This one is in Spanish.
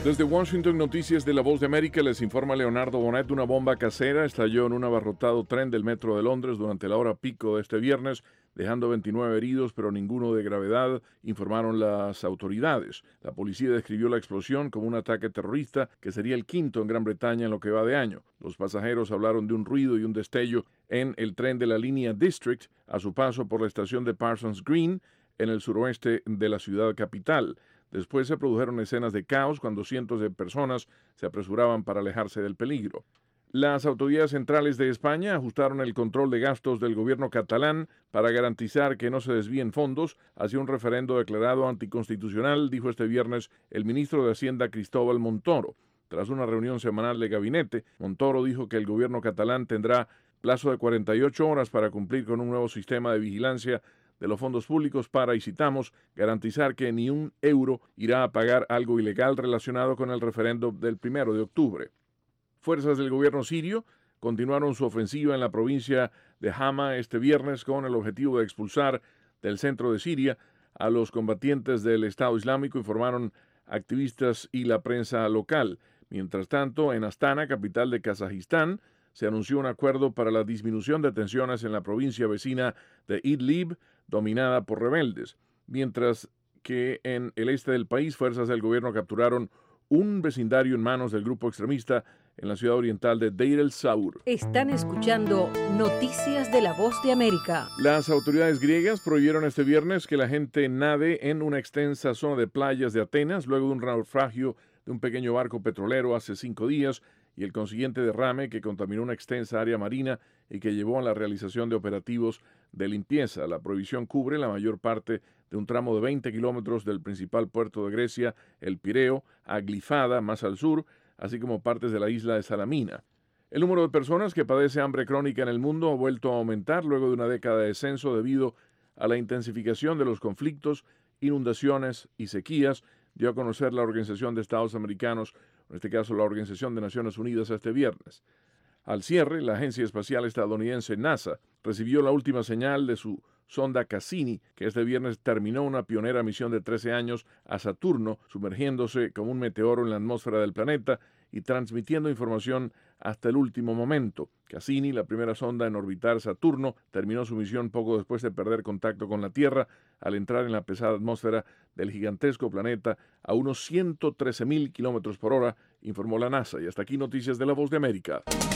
Desde Washington, Noticias de La Voz de América, les informa Leonardo Bonet. Una bomba casera estalló en un abarrotado tren del metro de Londres durante la hora pico de este viernes, dejando 29 heridos, pero ninguno de gravedad, informaron las autoridades. La policía describió la explosión como un ataque terrorista que sería el quinto en Gran Bretaña en lo que va de año. Los pasajeros hablaron de un ruido y un destello en el tren de la línea District a su paso por la estación de Parsons Green en el suroeste de la ciudad capital. Después se produjeron escenas de caos cuando cientos de personas se apresuraban para alejarse del peligro. Las autoridades centrales de España ajustaron el control de gastos del gobierno catalán para garantizar que no se desvíen fondos hacia un referendo declarado anticonstitucional, dijo este viernes el ministro de Hacienda Cristóbal Montoro. Tras una reunión semanal de gabinete, Montoro dijo que el gobierno catalán tendrá plazo de 48 horas para cumplir con un nuevo sistema de vigilancia de los fondos públicos para, y citamos, garantizar que ni un euro irá a pagar algo ilegal relacionado con el referendo del 1 de octubre. Fuerzas del gobierno sirio continuaron su ofensiva en la provincia de Hama este viernes con el objetivo de expulsar del centro de Siria a los combatientes del Estado Islámico, informaron activistas y la prensa local. Mientras tanto, en Astana, capital de Kazajistán, se anunció un acuerdo para la disminución de tensiones en la provincia vecina de Idlib, dominada por rebeldes, mientras que en el este del país, fuerzas del gobierno capturaron un vecindario en manos del grupo extremista en la ciudad oriental de Deir el-Zaur. Están escuchando Noticias de La Voz de América. Las autoridades griegas prohibieron este viernes que la gente nade en una extensa zona de playas de Atenas luego de un naufragio de un pequeño barco petrolero hace 5 días y el consiguiente derrame que contaminó una extensa área marina y que llevó a la realización de operativos de limpieza. La prohibición cubre la mayor parte de un tramo de 20 kilómetros del principal puerto de Grecia, el Pireo, a Glifada, más al sur, así como partes de la isla de Salamina. El número de personas que padece hambre crónica en el mundo ha vuelto a aumentar luego de una década de descenso debido a la intensificación de los conflictos, inundaciones y sequías, dio a conocer la Organización de Estados Americanos, en este caso la Organización de Naciones Unidas, este viernes. Al cierre, la agencia espacial estadounidense NASA recibió la última señal de su sonda Cassini, que este viernes terminó una pionera misión de 13 años a Saturno, sumergiéndose como un meteoro en la atmósfera del planeta y transmitiendo información hasta el último momento. Cassini, la primera sonda en orbitar Saturno, terminó su misión poco después de perder contacto con la Tierra al entrar en la pesada atmósfera del gigantesco planeta a unos 113.000 kilómetros por hora, informó la NASA. Y hasta aquí Noticias de La Voz de América.